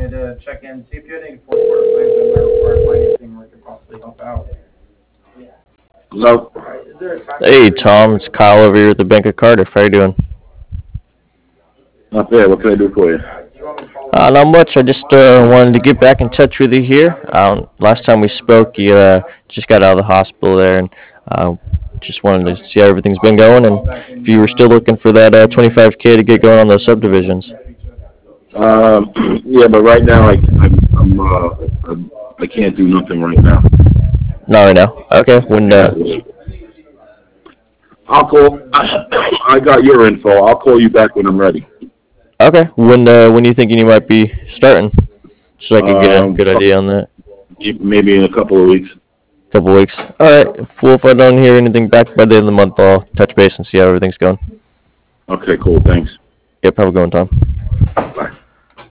wanted to check in, see if you had any fourth quarter plans that might require financing where we could possibly help out. Hello. Is there a time? Hey Tom, it's Kyle over here at the Bank of Cardiff. How you doing? Not bad. What can I do for you? Do you want me to follow Not much. I just wanted to get back in touch with you here. Last time we spoke, you just got out of the hospital there, and just wanted to see how everything's been going, and if you were still looking for that 25K to get going on those subdivisions. Yeah, but right now I can't do nothing right now. Not right now. Okay. When I'll call. I got your info. I'll call you back when I'm ready. okay. When you thinking you might be starting, so I can get a good idea on that. Maybe in a couple of weeks. Couple weeks. All right. Well, if I don't hear anything back by the end of the month, I'll touch base and see how everything's going. Okay, cool. Thanks. Yep. Have a good one, Tom. Bye.